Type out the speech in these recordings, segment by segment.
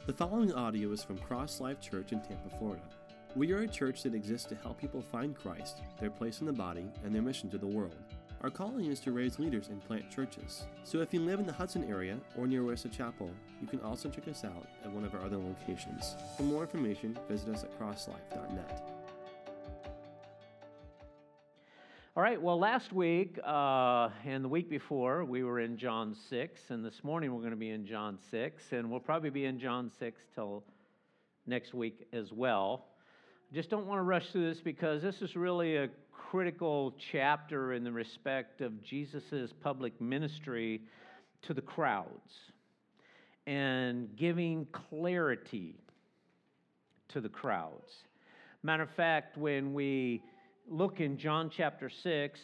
The following audio is from Cross Life Church in Tampa, Florida. We are a church that exists to help people find Christ, their place in the body, and their mission to the world. Our calling is to raise leaders and plant churches. So if you live in the Hudson area or near Westa Chapel, you can also check us out at one of our other locations. For more information, visit us at crosslife.net. All right, well, last week and the week before, we were in John 6, and this morning we're going to be in John 6, and we'll probably be in John 6 till next week as well. I just don't want to rush through this because this is really a critical chapter in the respect of Jesus' public ministry to the crowds and giving clarity to the crowds. Matter of fact, when we look in John chapter 6,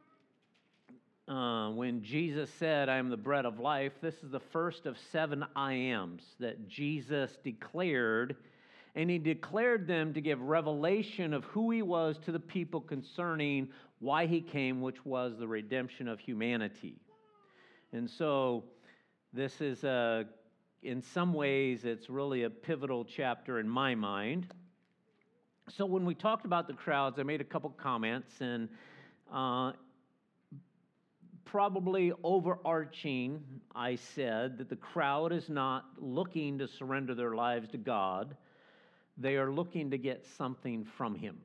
when Jesus said, I am the bread of life, this is the first of 7 I ams that Jesus declared, and he declared them to give revelation of who he was to the people concerning why he came, which was the redemption of humanity. And so this is, in some ways, it's really a pivotal chapter in my mind. So when we talked about the crowds, I made a couple comments, and probably overarching, I said that the crowd is not looking to surrender their lives to God. They are looking to get something from Him.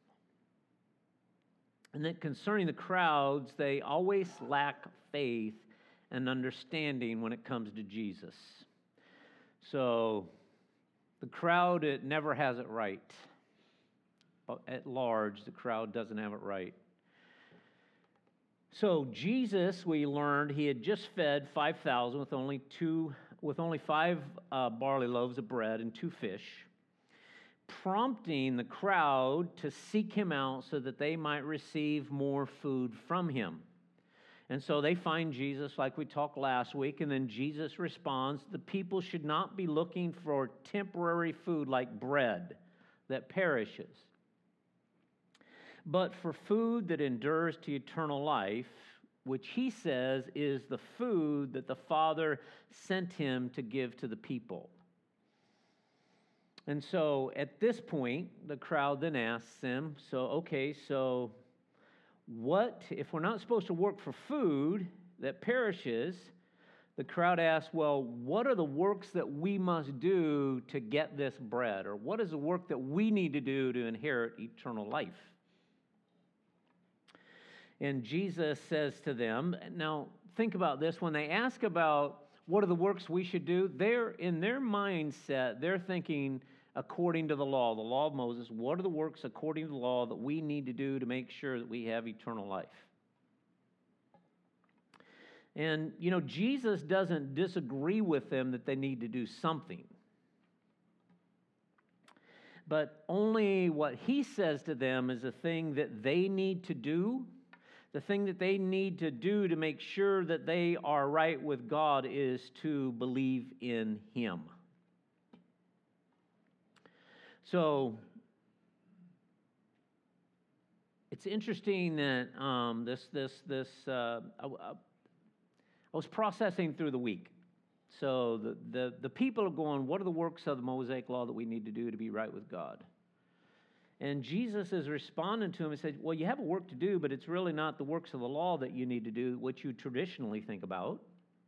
And that concerning the crowds, they always lack faith and understanding when it comes to Jesus. So the crowd, it never has it right. At large, the crowd doesn't have it right. So Jesus, we learned, he had just fed 5,000 with only 5 barley loaves of bread and 2 fish, prompting the crowd to seek him out so that they might receive more food from him. And so they find Jesus, like we talked last week, and then Jesus responds, the people should not be looking for temporary food like bread that perishes, but for food that endures to eternal life, which he says is the food that the Father sent him to give to the people. And so at this point, the crowd then asks him, so what, if we're not supposed to work for food that perishes, the crowd asks, well, what are the works that we must do to get this bread? Or what is the work that we need to do to inherit eternal life? And Jesus says to them, now think about this, when they ask about what are the works we should do, they're in their mindset, they're thinking according to the law of Moses, what are the works according to the law that we need to do to make sure that we have eternal life? And, Jesus doesn't disagree with them that they need to do something. But only what he says to them is a thing that they need to do. The thing that they need to do to make sure that they are right with God is to believe in Him. So, it's interesting that I was processing through the week. So the people are going, what are the works of the Mosaic law that we need to do to be right with God? And Jesus is responding to him and said, well, you have a work to do, but it's really not the works of the law that you need to do, what you traditionally think about.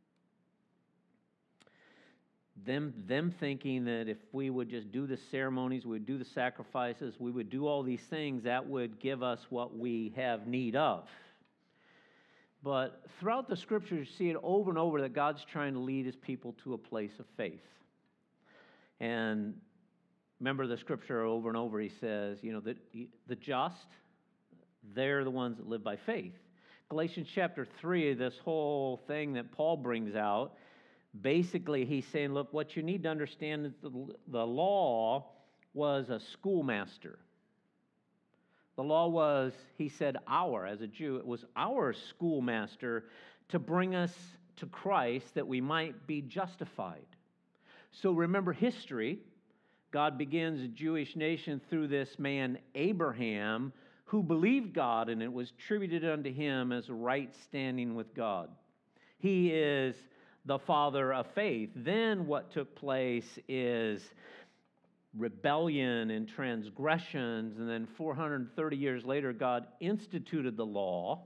Them thinking that if we would just do the ceremonies, we would do the sacrifices, we would do all these things, that would give us what we have need of. But throughout the Scriptures, you see it over and over that God's trying to lead His people to a place of faith. And remember the Scripture over and over, He says, the just, they're the ones that live by faith. Galatians chapter 3, this whole thing that Paul brings out, basically he's saying, look, what you need to understand is the law was a schoolmaster. The law was, he said, as a Jew, it was our schoolmaster to bring us to Christ that we might be justified. So remember history. God begins a Jewish nation through this man, Abraham, who believed God, and it was attributed unto him as right standing with God. He is the father of faith. Then what took place is rebellion and transgressions, and then 430 years later, God instituted the law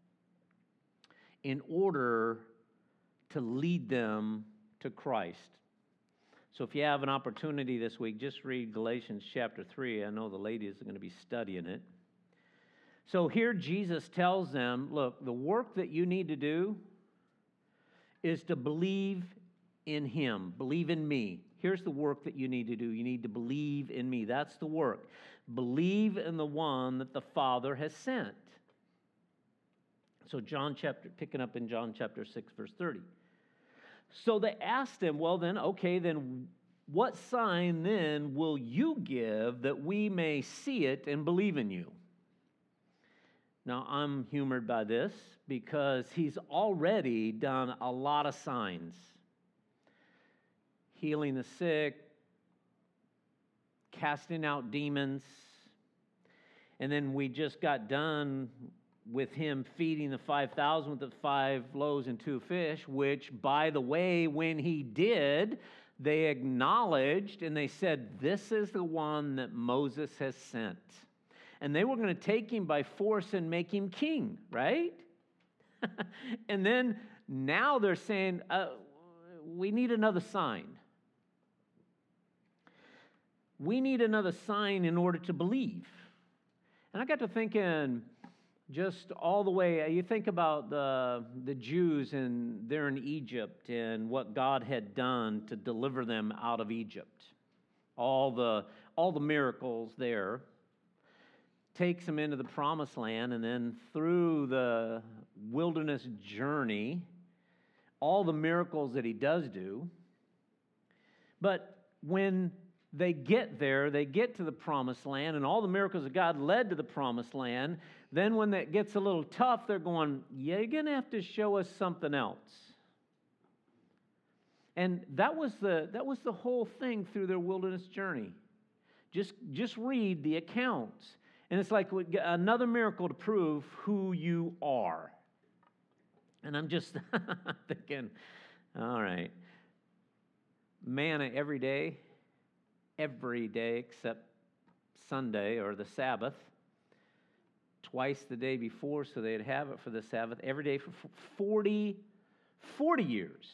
in order to lead them to Christ. So if you have an opportunity this week, just read Galatians chapter 3. I know the ladies are going to be studying it. So here Jesus tells them, look, the work that you need to do is to believe in Him. Believe in me. Here's the work that you need to do. You need to believe in me. That's the work. Believe in the one that the Father has sent. So picking up in John chapter 6, verse 30. So they asked him, well then, okay, then what sign then will you give that we may see it and believe in you? Now, I'm humored by this because he's already done a lot of signs. Healing the sick, casting out demons, and then we just got done with him feeding the 5,000 with the 5 loaves and 2 fish, which, by the way, when he did, they acknowledged and they said, this is the one that Moses has sent. And they were going to take him by force and make him king, right? And then now they're saying, we need another sign. We need another sign in order to believe. And I got to thinking, just all the way, you think about the Jews and they're in Egypt and what God had done to deliver them out of Egypt. All the miracles there. Takes them into the promised land, and then through the wilderness journey, all the miracles that he does do. But when they get there, they get to the promised land, and all the miracles of God led to the promised land. Then when that gets a little tough, they're going, yeah, you're going to have to show us something else. And that was the whole thing through their wilderness journey. Just read the accounts. And it's like another miracle to prove who you are. And I'm just thinking, all right, manna every day except Sunday or the Sabbath, twice the day before so they'd have it for the Sabbath, every day for 40 years.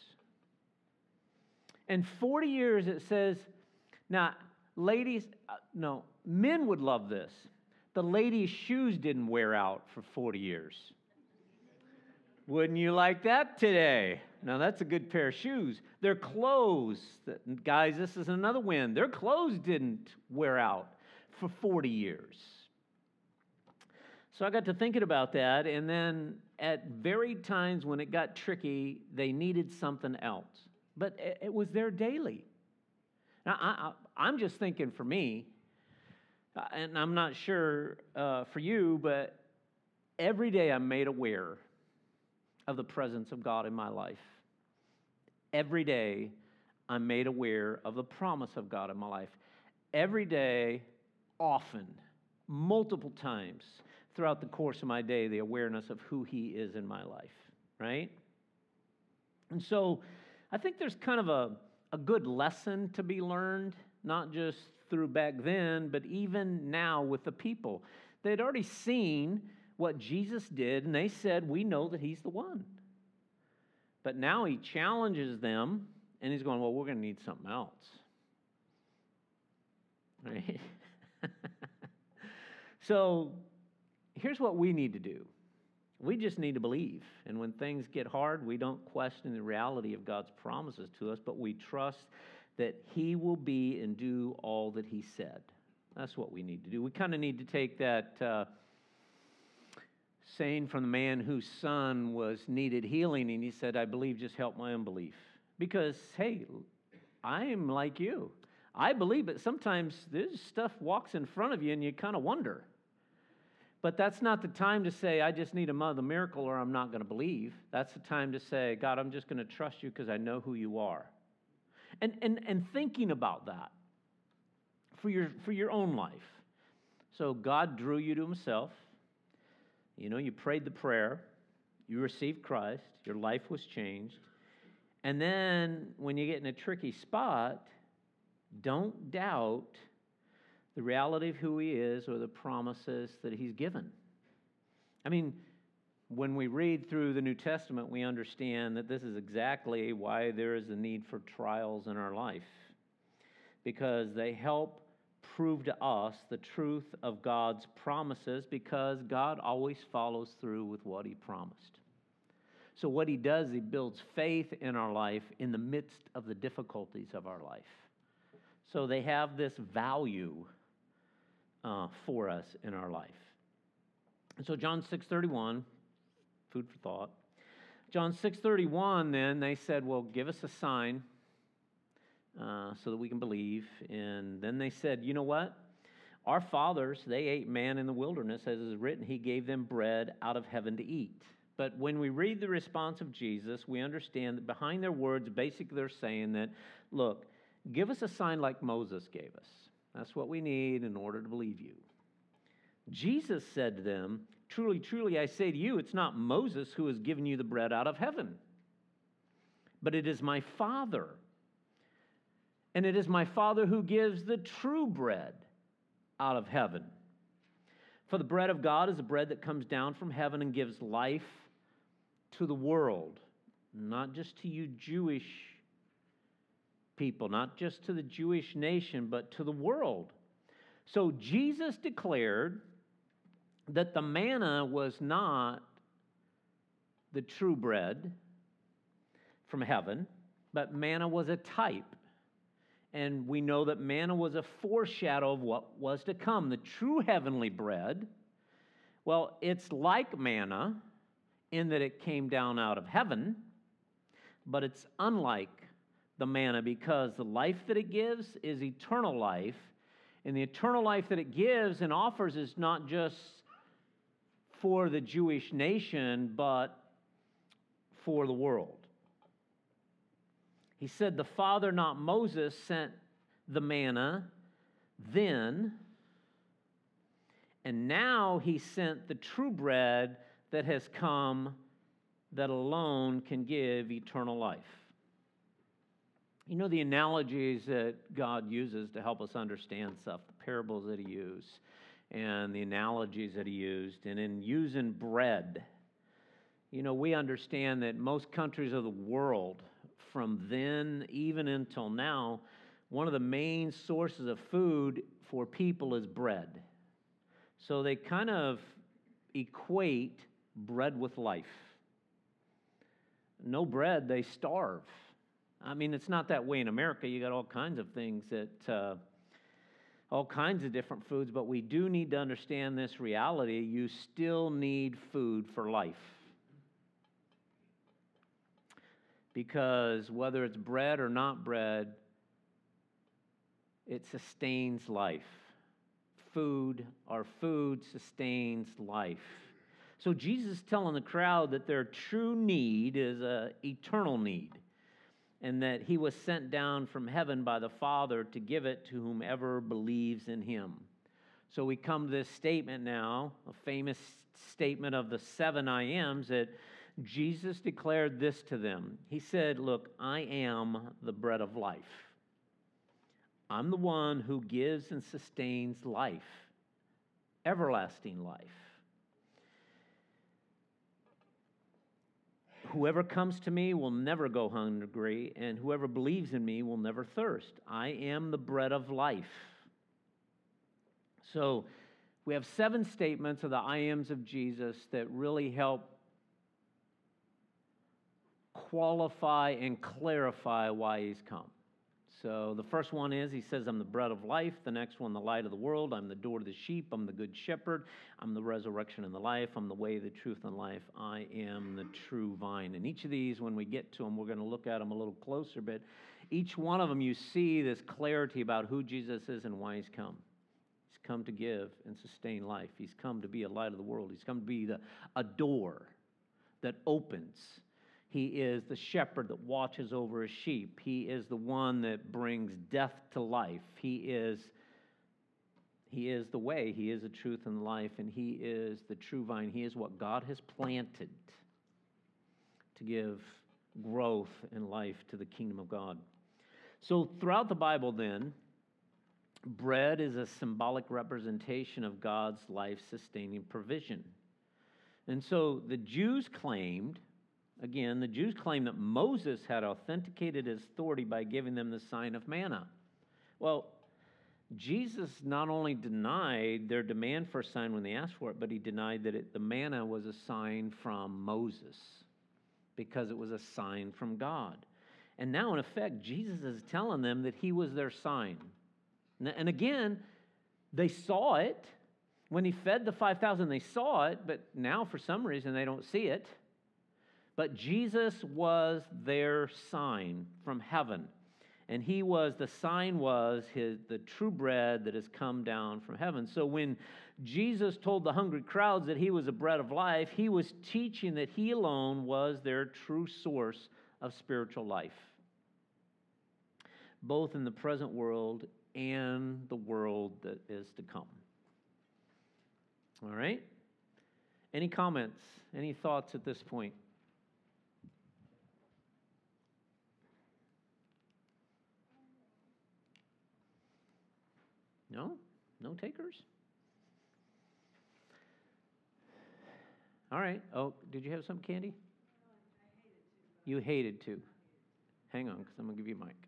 And 40 years it says, now, ladies, no, men would love this. The ladies' shoes didn't wear out for 40 years. Wouldn't you like that today? Now, that's a good pair of shoes. Their clothes, guys, this is another win. Their clothes didn't wear out for 40 years. So I got to thinking about that, and then at varied times when it got tricky, they needed something else. But it was there daily. Now, I'm just thinking for me, and I'm not sure for you, but every day I'm made aware of the presence of God in my life. Every day I'm made aware of the promise of God in my life. Every day, often, multiple times throughout the course of my day, the awareness of who He is in my life, right? And so I think there's kind of a good lesson to be learned, not just through back then, but even now with the people. They'd already seen what Jesus did, and they said, we know that He's the one. But now He challenges them, and He's going, well, we're going to need something else. Right? So here's what we need to do. We just need to believe. And when things get hard, we don't question the reality of God's promises to us, but we trust that He will be and do all that He said. That's what we need to do. We kind of need to take that saying from the man whose son needed healing, and he said, I believe, just help my unbelief. Because, hey, I'm like you. I believe, but sometimes this stuff walks in front of you and you kind of wonder. But that's not the time to say, I just need another miracle or I'm not going to believe. That's the time to say, God, I'm just going to trust you because I know who you are. And thinking about that for your own life. So God drew you to Himself. You know, you prayed the prayer. You received Christ. Your life was changed. And then when you get in a tricky spot, don't doubt the reality of who he is or the promises that he's given. I mean, when we read through the New Testament, we understand that this is exactly why there is a need for trials in our life, because they help prove to us the truth of God's promises, because God always follows through with what he promised. So what he does, he builds faith in our life in the midst of the difficulties of our life. So they have this value for us in our life. And so John 6:31, food for thought. John 6:31, then they said, well, give us a sign so that we can believe. And then they said, you know what? Our fathers, they ate manna in the wilderness, as is written, he gave them bread out of heaven to eat. But when we read the response of Jesus, we understand that behind their words, basically they're saying that, look, give us a sign like Moses gave us. That's what we need in order to believe you. Jesus said to them, truly, truly, I say to you, it's not Moses who has given you the bread out of heaven, but it is my Father. And it is my Father who gives the true bread out of heaven. For the bread of God is a bread that comes down from heaven and gives life to the world, not just to you Jewish people, not just to the Jewish nation, but to the world. So Jesus declared that the manna was not the true bread from heaven, but manna was a type. And we know that manna was a foreshadow of what was to come, the true heavenly bread. Well, it's like manna in that it came down out of heaven, but it's unlike the manna because the life that it gives is eternal life, and the eternal life that it gives and offers is not just for the Jewish nation, but for the world. He said the Father, not Moses, sent the manna then, and now he sent the true bread that has come that alone can give eternal life. You know the analogies that God uses to help us understand stuff, the parables that he used, and the analogies that he used, and in using bread, you know, we understand that most countries of the world, from then even until now, one of the main sources of food for people is bread. So they kind of equate bread with life. No bread, they starve. I mean, it's not that way in America. You got all kinds of things that, all kinds of different foods, but we do need to understand this reality. You still need food for life. Because whether it's bread or not bread, it sustains life. Our food sustains life. So Jesus is telling the crowd that their true need is an eternal need, and that he was sent down from heaven by the Father to give it to whomever believes in him. So we come to this statement now, a famous statement of the 7 I ams, that Jesus declared this to them. He said, look, I am the bread of life. I'm the one who gives and sustains life, everlasting life. Whoever comes to me will never go hungry, and whoever believes in me will never thirst. I am the bread of life. So we have 7 statements of the I ams of Jesus that really help qualify and clarify why he's come. So the first one is, he says, I'm the bread of life. The next one, the light of the world. I'm the door to the sheep. I'm the good shepherd. I'm the resurrection and the life. I'm the way, the truth, and life. I am the true vine. And each of these, when we get to them, we're going to look at them a little closer, but each one of them, you see this clarity about who Jesus is and why he's come. He's come to give and sustain life. He's come to be a light of the world. He's come to be a door that opens. He is the shepherd that watches over his sheep. He is the one that brings death to life. He is the way. He is the truth and life, and he is the true vine. He is what God has planted to give growth in life to the kingdom of God. So throughout the Bible then, bread is a symbolic representation of God's life-sustaining provision. And so the Jews claimed that Moses had authenticated his authority by giving them the sign of manna. Well, Jesus not only denied their demand for a sign when they asked for it, but he denied that the manna was a sign from Moses because it was a sign from God. And now, in effect, Jesus is telling them that he was their sign. And again, they saw it. When he fed the 5,000, they saw it, but now for some reason they don't see it. But Jesus was their sign from heaven. And the sign was the true bread that has come down from heaven. So when Jesus told the hungry crowds that he was the bread of life, he was teaching that he alone was their true source of spiritual life, both in the present world and the world that is to come. All right? Any comments? Any thoughts at this point? No? No takers? All right. Oh, did you have some, Candy? You hated to. Hang on, because I'm going to give you a mic.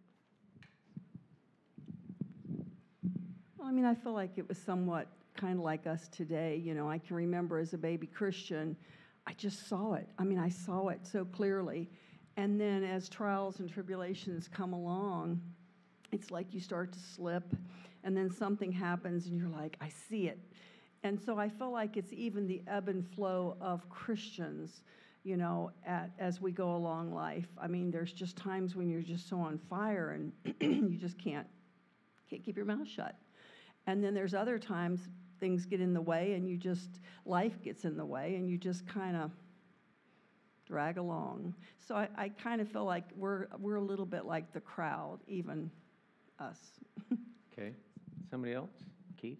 Well, I mean, I feel like it was somewhat kind of like us today. You know, I can remember as a baby Christian, I just saw it. I mean, I saw it so clearly. And then as trials and tribulations come along, it's like you start to slip, and then something happens, and you're like, I see it. And so I feel like it's even the ebb and flow of Christians, you know, as we go along life. I mean, there's just times when you're just so on fire, and you just can't keep your mouth shut. And then there's other times things get in the way, and life gets in the way, and you just kind of drag along. So I kind of feel like we're a little bit like the crowd, even us. Okay. Somebody else? Keith?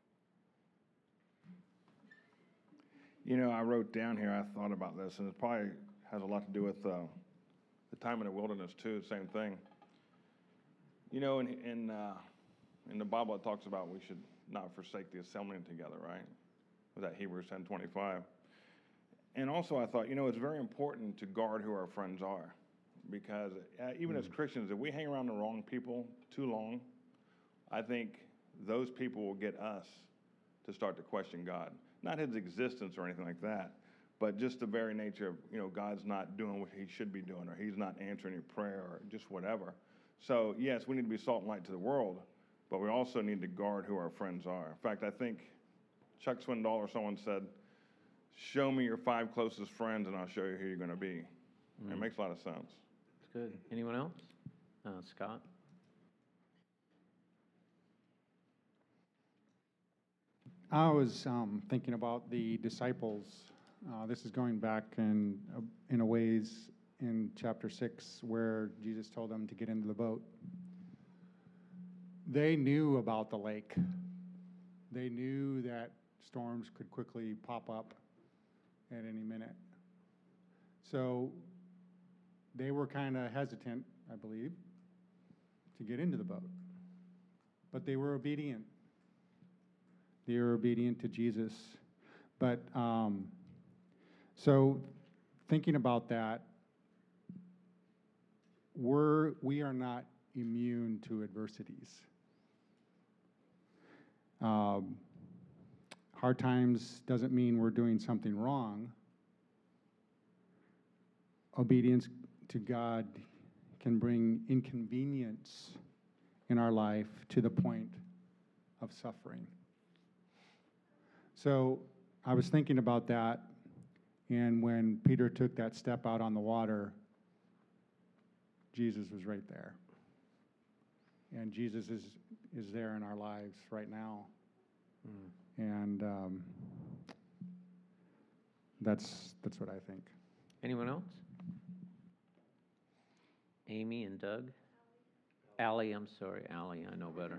You know, I wrote down here, I thought about this, and it probably has a lot to do with the time in the wilderness, too, same thing. You know, in the Bible, it talks about we should not forsake the assembling together, right? Was that Hebrews 10:25? And also I thought, you know, it's very important to guard who our friends are, because even as Christians, if we hang around the wrong people too long, I think those people will get us to start to question God. Not his existence or anything like that, but just the very nature of, you know, God's not doing what he should be doing, or he's not answering your prayer, or just whatever. So, yes, we need to be salt and light to the world, but we also need to guard who our friends are. In fact, I think Chuck Swindoll or someone said, show me your 5 closest friends and I'll show you who you're going to be. It makes a lot of sense. That's good. Anyone else? Scott? I was thinking about the disciples. This is going back in a ways in chapter 6 where Jesus told them to get into the boat. They knew about the lake. They knew that storms could quickly pop up at any minute. So they were kind of hesitant, I believe, to get into the boat. But they were obedient. They were obedient to Jesus. But so thinking about that, we are not immune to adversities. Hard times doesn't mean we're doing something wrong. Obedience to God can bring inconvenience in our life to the point of suffering. So I was thinking about that, and when Peter took that step out on the water, Jesus was right there. And Jesus is there in our lives right now. And that's what I think. Anyone else? Amy and Doug? Allie, I'm sorry. Allie, I know better.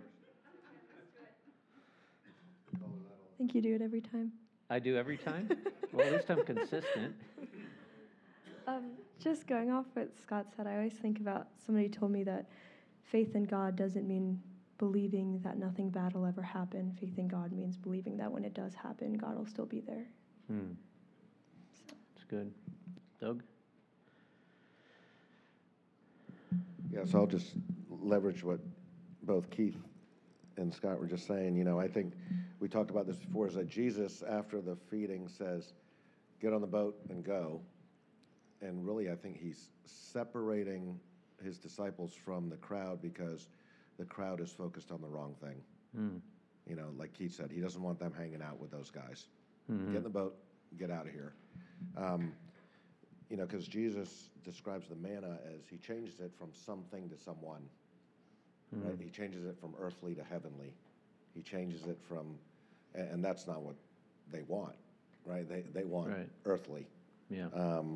I think you do it every time. I do every time? Well, at least I'm consistent. Just going off what Scott said, I always think about somebody told me that faith in God doesn't mean believing that nothing bad will ever happen. Faith in God means believing that when it does happen, God will still be there. That's good. Doug? Yes, I'll just leverage what both Keith and Scott were just saying. You know, I think we talked about this before, is that Jesus, after the feeding, says, get on the boat and go. And really, I think he's separating his disciples from the crowd because the crowd is focused on the wrong thing. You know, like Keith said, he doesn't want them hanging out with those guys. Get in the boat, get out of here. You know, because Jesus describes the manna as he changes it from something to someone. Right? He changes it from earthly to heavenly. He changes it from, and that's not what they want, right? They want earthly. Yeah.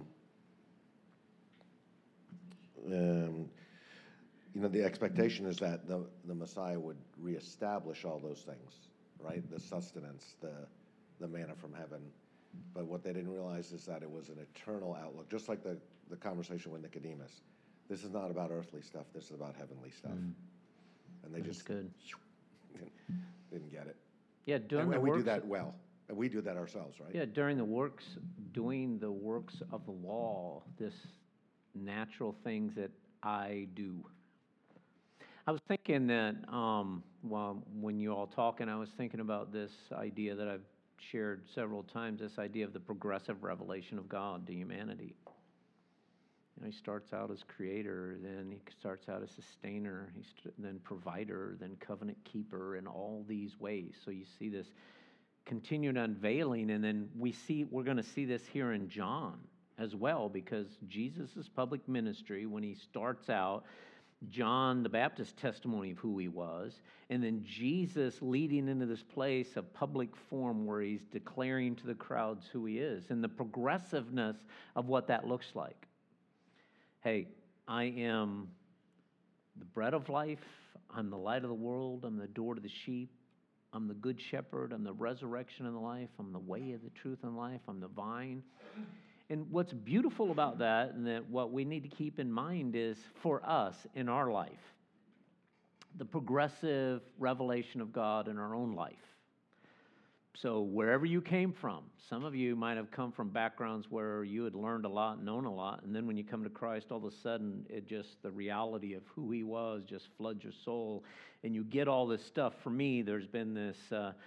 You know, the expectation is that the Messiah would reestablish all those things, right? The sustenance, the manna from heaven. But what they didn't realize is that it was an eternal outlook, just like the conversation with Nicodemus. This is not about earthly stuff. This is about heavenly stuff. And they That's just good. didn't get it. Yeah, doing the and we works. do that well. And we do that ourselves, right? Yeah, doing the works of the law, this natural things that I do. I was thinking that, when you all talking, I was thinking about this idea that I've shared several times, this idea of the progressive revelation of God to humanity. You know, he starts out as creator, then he starts out as sustainer, then provider, then covenant keeper, in all these ways. So you see this continued unveiling, and then we're going to see this here in John as well, because Jesus' public ministry, when he starts out, John the Baptist's testimony of who he was, and then Jesus leading into this place of public forum where he's declaring to the crowds who he is, and the progressiveness of what that looks like. Hey, I am the bread of life, I'm the light of the world, I'm the door to the sheep, I'm the good shepherd, I'm the resurrection and the life, I'm the way of the truth and life, I'm the vine. And what's beautiful about that, and that what we need to keep in mind, is for us in our life, the progressive revelation of God in our own life. So wherever you came from, some of you might have come from backgrounds where you had learned a lot, known a lot, and then when you come to Christ, all of a sudden, the reality of who he was just floods your soul, and you get all this stuff. For me, there's been this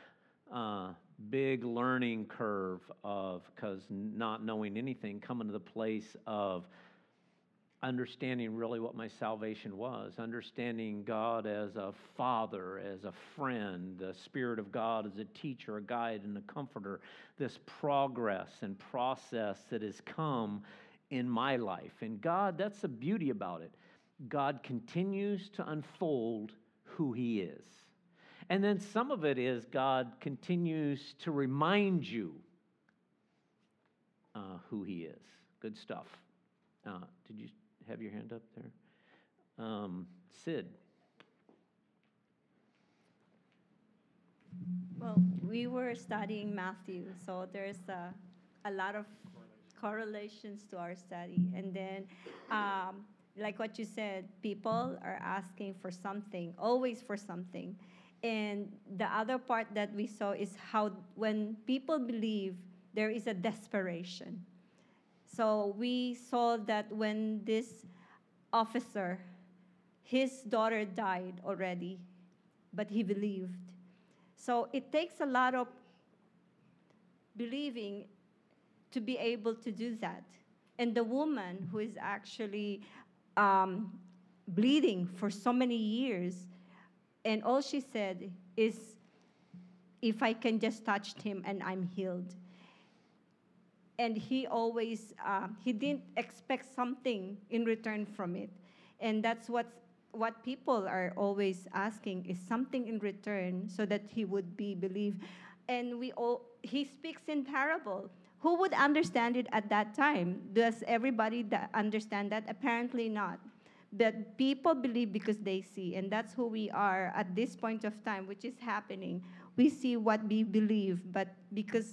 big learning curve because not knowing anything, coming to the place of understanding really what my salvation was, understanding God as a father, as a friend, the Spirit of God as a teacher, a guide, and a comforter, this progress and process that has come in my life. And God, that's the beauty about it. God continues to unfold who he is. And then some of it is God continues to remind you who he is. Good stuff. Did you have your hand up there? Sid. Well, we were studying Matthew, so there's a lot of correlations to our study. And then, like what you said, people are asking for something, always for something. And the other part that we saw is how when people believe, there is a desperation. So we saw that when this officer, his daughter died already, but he believed. So it takes a lot of believing to be able to do that. And the woman who is actually bleeding for so many years, and all she said is, if I can just touch him and I'm healed. And he always, he didn't expect something in return from it. And that's what people are always asking, is something in return so that he would be believed. And he speaks in parable. Who would understand it at that time? Does everybody understand that? Apparently not. But people believe because they see, and that's who we are at this point of time, which is happening. We see what we believe, but because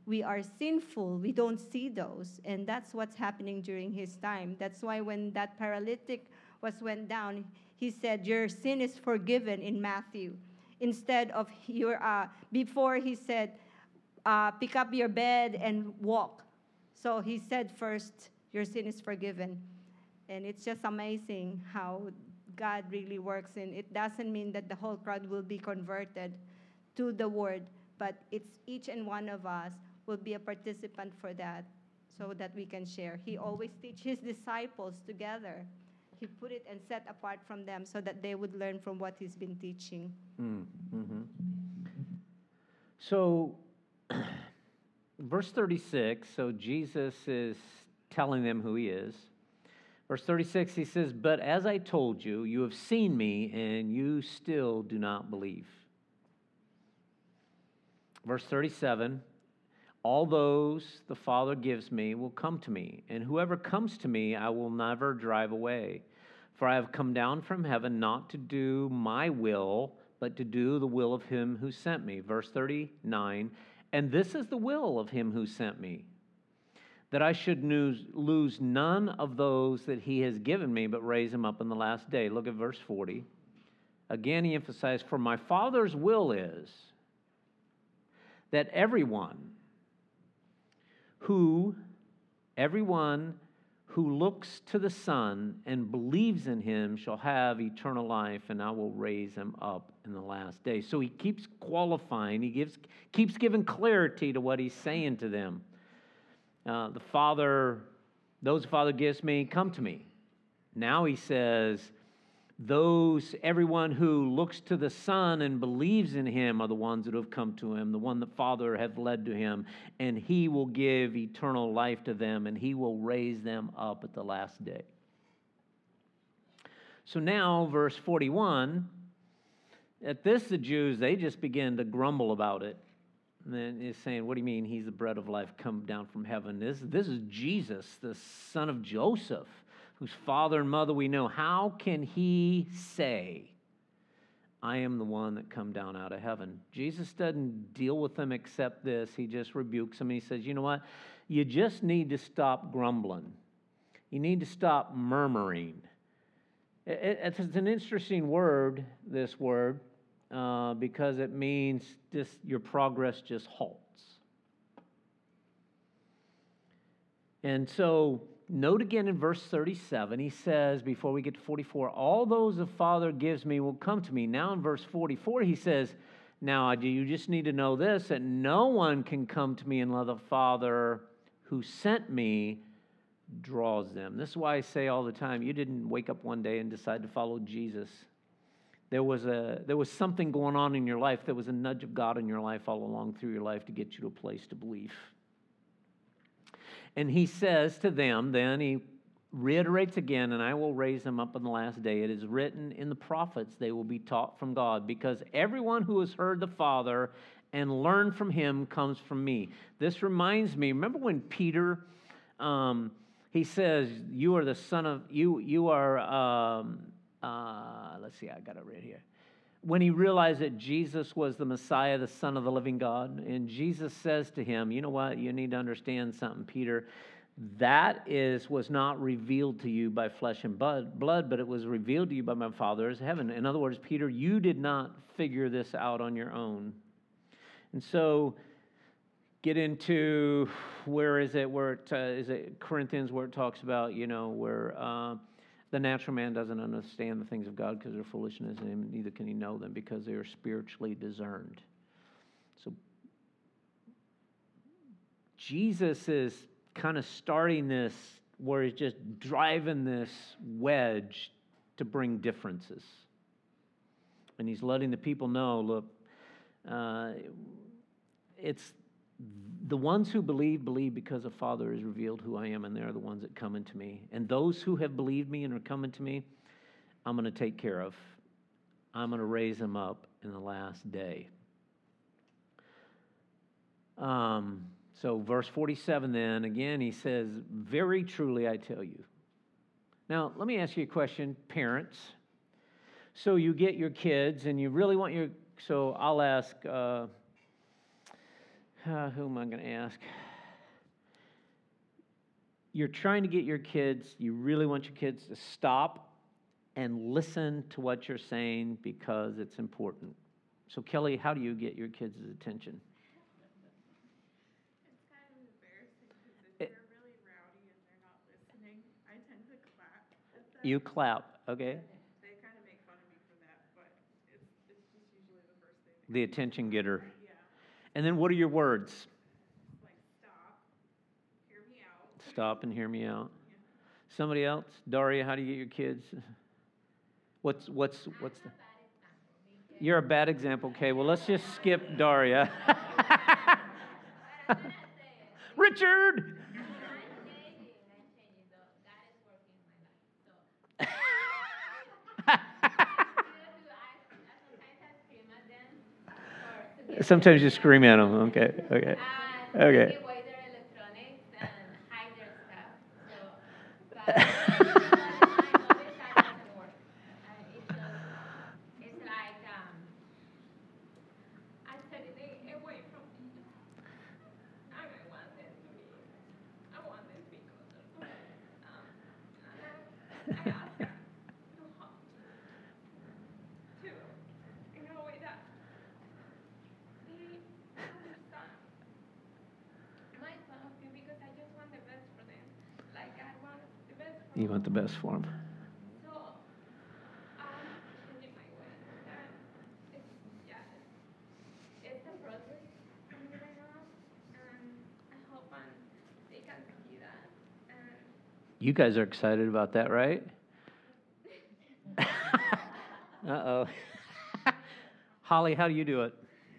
we are sinful, we don't see those. And that's what's happening during his time. That's why when that paralytic went down, he said, your sin is forgiven in Matthew. Instead of before he said, pick up your bed and walk. So he said first, your sin is forgiven. And it's just amazing how God really works. And it doesn't mean that the whole crowd will be converted to the word, but it's each and one of us will be a participant for that so that we can share. He always teach his disciples together. He put it and set apart from them so that they would learn from what he's been teaching. Mm-hmm. So, verse 36, so Jesus is telling them who he is. Verse 36, he says, but as I told you, you have seen me, and you still do not believe. Verse 37, all those the Father gives me will come to me, and whoever comes to me I will never drive away. For I have come down from heaven not to do my will, but to do the will of him who sent me. Verse 39, and this is the will of him who sent me, that I should lose none of those that he has given me, but raise them up in the last day. Look at verse 40. Again, he emphasized, for my Father's will is that everyone who looks to the Son and believes in him shall have eternal life, and I will raise him up in the last day. So he keeps qualifying. He keeps giving clarity to what he's saying to them. Those the Father gives me, come to me. Now he says, everyone who looks to the Son and believes in him are the ones that have come to him, the one the Father hath led to him, and he will give eternal life to them, and he will raise them up at the last day. So now, verse 41, at this the Jews, they just begin to grumble about it. And then he's saying, what do you mean he's the bread of life come down from heaven? This is Jesus, the son of Joseph, whose father and mother we know. How can he say, I am the one that come down out of heaven? Jesus doesn't deal with them except this. He just rebukes them. He says, you know what? You just need to stop grumbling. You need to stop murmuring. It's an interesting word, this word. Because it means your progress just halts. And so, note again in verse 37, he says, before we get to 44, all those the Father gives me will come to me. Now in verse 44, he says, now you just need to know this, that no one can come to me unless the Father who sent me draws them. This is why I say all the time, you didn't wake up one day and decide to follow Jesus. There was something going on in your life. There was a nudge of God in your life all along through your life to get you to a place to believe. And he says to them, then he reiterates again, and I will raise them up on the last day. It is written in the prophets, they will be taught from God, because everyone who has heard the Father and learned from him comes from me. This reminds me, remember when Peter, he says, you are the son of, you are... let's see, I got it right here. When he realized that Jesus was the Messiah, the Son of the living God, and Jesus says to him, you know what, you need to understand something, Peter. That was not revealed to you by flesh and blood, but it was revealed to you by my Father in heaven. In other words, Peter, you did not figure this out on your own. And so, get into, where is it? Is it Corinthians, where it talks about, where... the natural man doesn't understand the things of God because they're foolishness, and neither can he know them because they are spiritually discerned. So Jesus is kind of starting this where he's just driving this wedge to bring differences. And he's letting the people know, look, it's the ones who believe because the Father has revealed who I am, and they're the ones that come into me. And those who have believed me and are coming to me, I'm going to take care of. I'm going to raise them up in the last day. So verse 47 then, again, he says, very truly I tell you. Now, let me ask you a question, parents. So you get your kids, and you really want so I'll ask... Who am I going to ask? You're trying to get your kids, you really want your kids to stop and listen to what you're saying because it's important. So, Kelly, how do you get your kids' attention? It's kind of embarrassing because if they're really rowdy and they're not listening, I tend to clap at them. You clap, okay? They kind of make fun of me for that, but it's just usually the first thing. The attention getter. Yeah, And then what are your words? like stop, hear me out. Stop and hear me out. Somebody else? Daria, how do you get your kids? What's the... You're a bad example. Okay, well, let's just skip Daria. Richard! Sometimes you scream at them. Okay. Okay. Okay. You want the best for them. So, changing my way. It's a process for me right now, and I hope they can see that. And You guys are excited about that, right? Uh-oh. Holly, how do you do it?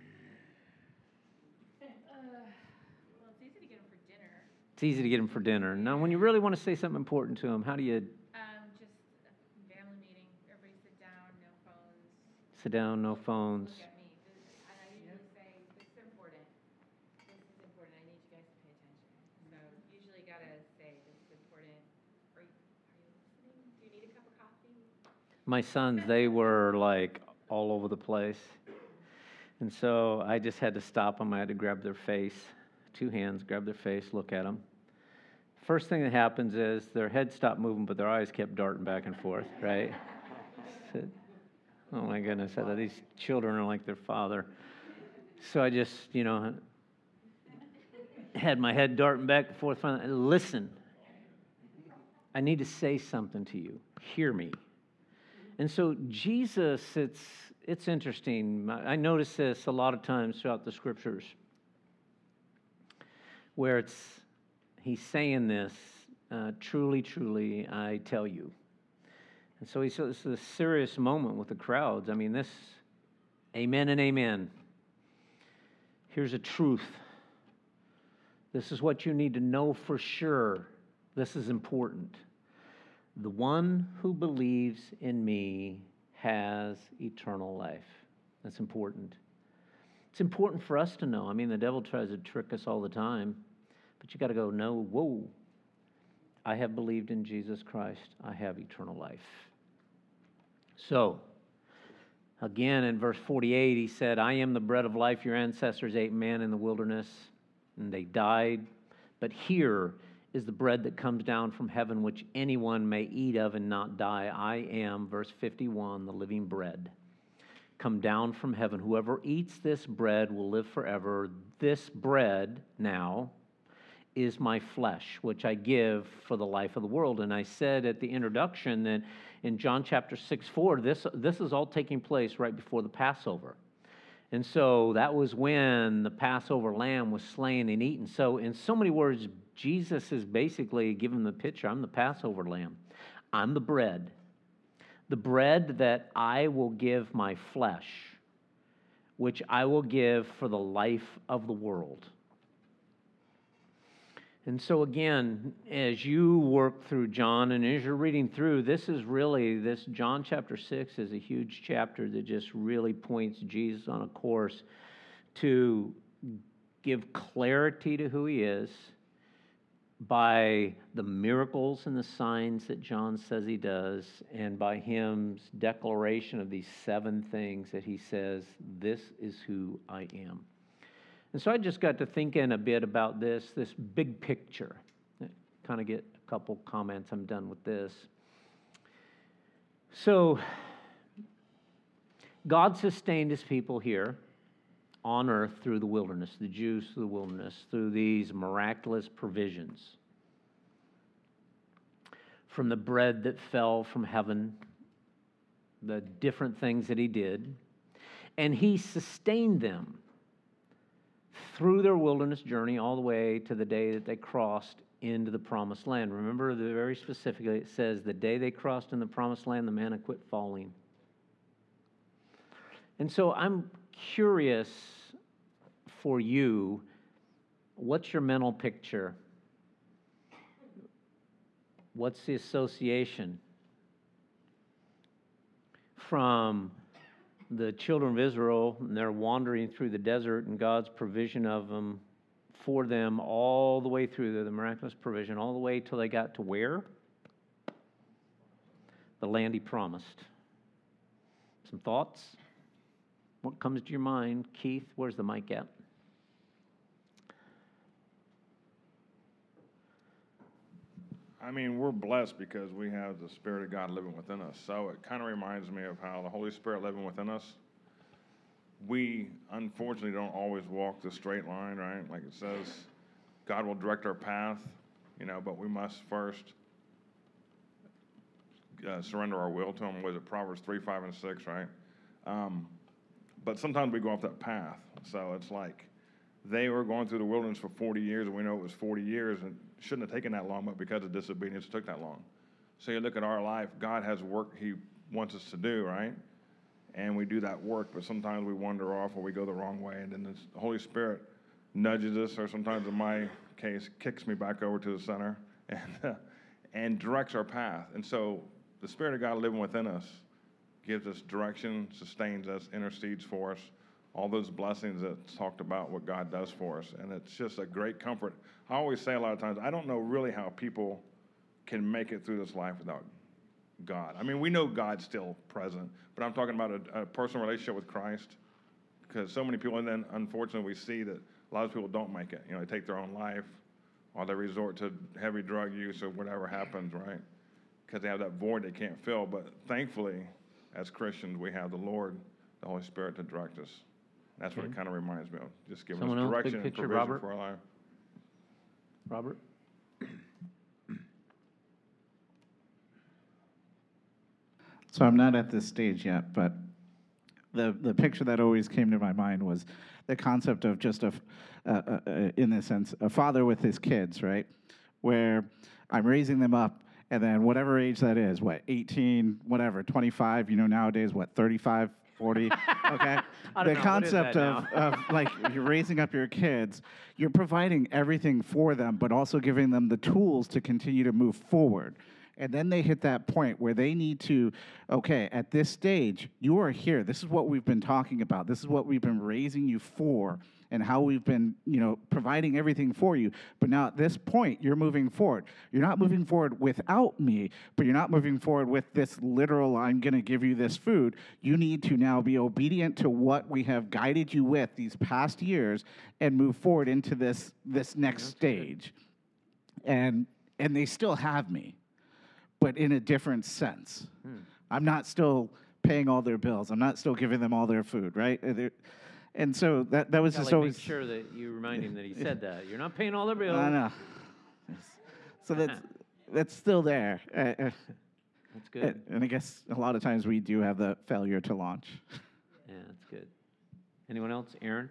well, it's easy to get them for dinner. It's easy to get them for dinner. Now, when you really want to say something important to them, how do you Just family meeting. Everybody sit down, no phones. sit down, no phones? Look at me. And I usually say, this is important. This is important. I need you guys to pay attention. So usually gotta say, this is important. Are you listening? Do you need a cup of coffee? My sons, they were like all over the place. And so I just had to stop them. I had to grab their face, 2 hands, grab their face, look at them. First thing that happens is their heads stopped moving, but their eyes kept darting back and forth, right? Oh my goodness, I thought these children are like their father. So I just, had my head darting back and forth. Listen, I need to say something to you. Hear me. And so Jesus, it's interesting. I notice this a lot of times throughout the scriptures where he's saying this, truly, truly, I tell you. And so this is a serious moment with the crowds. I mean, this, amen and amen. Here's a truth. This is what you need to know for sure. This is important. The one who believes in me has eternal life. That's important. It's important for us to know. I mean, the devil tries to trick us all the time, but you got to go, no, whoa. I have believed in Jesus Christ. I have eternal life. So, again, in verse 48, he said, I am the bread of life. Your ancestors ate manna in the wilderness, and they died. But here is the bread that comes down from heaven, which anyone may eat of and not die. I am, verse 51, the living bread, come down from heaven. Whoever eats this bread will live forever. This bread now is my flesh, which I give for the life of the world. And I said at the introduction that in John chapter 6:4, this is all taking place right before the Passover. And so that was when the Passover lamb was slain and eaten. So in so many words, Jesus is basically giving the picture. I'm the Passover lamb. I'm the bread that I will give my flesh, which I will give for the life of the world. And so again, as you work through John and as you're reading through, this John chapter 6 is a huge chapter that just really points Jesus on a course to give clarity to who he is by the miracles and the signs that John says he does, and by his declaration of these 7 things that he says, this is who I am. And so I just got to thinking a bit about this big picture. Kind of get a couple comments. I'm done with this. So God sustained his people here on earth through the wilderness, the Jews through the wilderness, through these miraculous provisions. From the bread that fell from heaven, the different things that he did. And he sustained them through their wilderness journey all the way to the day that they crossed into the promised land. Remember, very specifically, it says the day they crossed in the promised land, the manna quit falling. And so I'm curious for you, what's your mental picture? What's the association from the children of Israel, and they're wandering through the desert, and God's provision of them for them all the way through the miraculous provision, all the way till they got to where? The land he promised. Some thoughts? What comes to your mind? Keith, where's the mic at? I mean, we're blessed because we have the Spirit of God living within us. So it kind of reminds me of how the Holy Spirit living within us, we unfortunately don't always walk the straight line, right? Like it says, God will direct our path, but we must first surrender our will to him. Was it Proverbs 3, 5, and 6, right? But sometimes we go off that path. So it's like they were going through the wilderness for 40 years, and we know it was 40 years, and it shouldn't have taken that long, but because of disobedience, it took that long. So you look at our life, God has work he wants us to do, right? And we do that work, but sometimes we wander off or we go the wrong way, and then the Holy Spirit nudges us, or sometimes in my case, kicks me back over to the center and directs our path. And so the Spirit of God living within us gives us direction, sustains us, intercedes for us, all those blessings that's talked about what God does for us. And it's just a great comfort. I always say a lot of times, I don't know really how people can make it through this life without God. I mean, we know God's still present, but I'm talking about a personal relationship with Christ, because so many people, and then unfortunately we see that a lot of people don't make it. They take their own life, or they resort to heavy drug use or whatever happens, right? Because they have that void they can't fill. But thankfully, as Christians, we have the Lord, the Holy Spirit to direct us. That's what it kind of reminds me of, just giving us direction and provision for our life. Robert? So I'm not at this stage yet, but the picture that always came to my mind was the concept of just in a sense, a father with his kids, right? Where I'm raising them up, and then whatever age that is, 18, whatever, 25, nowadays, 35, 40, okay? The concept of like, you're raising up your kids, you're providing everything for them, but also giving them the tools to continue to move forward. And then they hit that point where they need to, okay, at this stage, you are here. This is what we've been talking about. This is what we've been raising you for, and how we've been, providing everything for you. But now at this point, you're moving forward. You're not moving forward without me, but you're not moving forward with this literal, I'm going to give you this food. You need to now be obedient to what we have guided you with these past years and move forward into this next stage. And they still have me, but in a different sense. I'm not still paying all their bills. I'm not still giving them all their food, right? And so that was just always... Make sure that you remind him that he said that. You're not paying all their bills. I know. So that's still there. That's good. And I guess a lot of times we do have the failure to launch. Yeah, that's good. Anyone else? Aaron?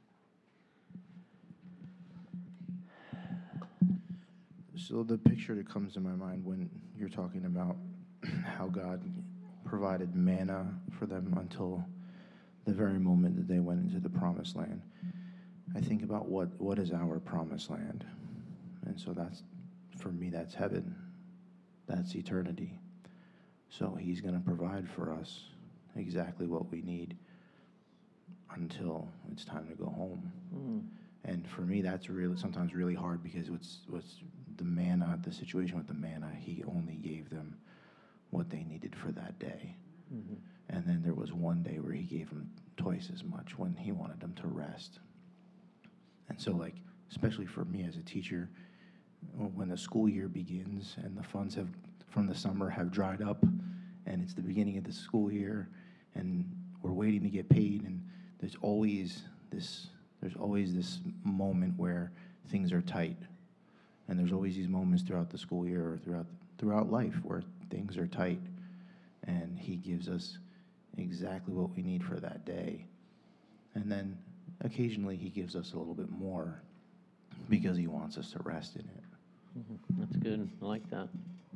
So the picture that comes to my mind when you're talking about how God provided manna for them until the very moment that they went into the promised land, I think about what is our promised land. And so that's, for me, that's heaven. That's eternity. So he's going to provide for us exactly what we need until it's time to go home. And for me, that's sometimes really hard, because what's the manna, the situation with the manna, he only gave them what they needed for that day. And then there was one day where he gave them twice as much when he wanted them to rest. So, like, especially for me as a teacher, when the school year begins and the funds from the summer have dried up, and it's the beginning of the school year, and we're waiting to get paid, and there's always this moment where things are tight, and there's always these moments throughout the school year or throughout life where things are tight, and He gives us exactly what we need for that day, and then occasionally He gives us a little bit more because He wants us to rest in it. That's good. I like that.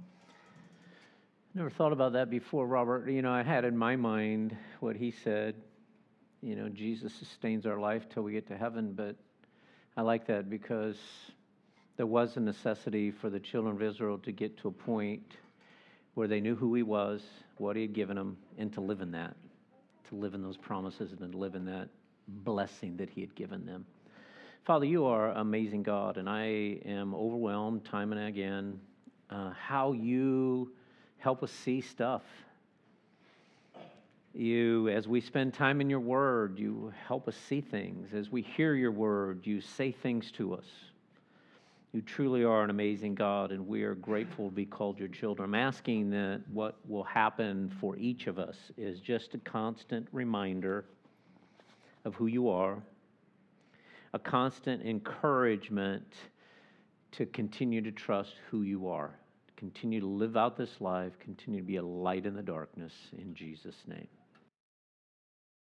Never thought about that before, Robert. I had in my mind what he said. Jesus sustains our life till we get to heaven, but I like that because there was a necessity for the children of Israel to get to a point where they knew who He was, what He had given them, and to live in that, to live in those promises and to live in that blessing that He had given them. Father, You are amazing God, and I am overwhelmed time and again how You help us see stuff. You, as we spend time in Your Word, You help us see things. As we hear Your Word, You say things to us. You truly are an amazing God, and we are grateful to be called Your children. I'm asking that what will happen for each of us is just a constant reminder of who You are, a constant encouragement to continue to trust who You are, continue to live out this life, continue to be a light in the darkness. In Jesus' name.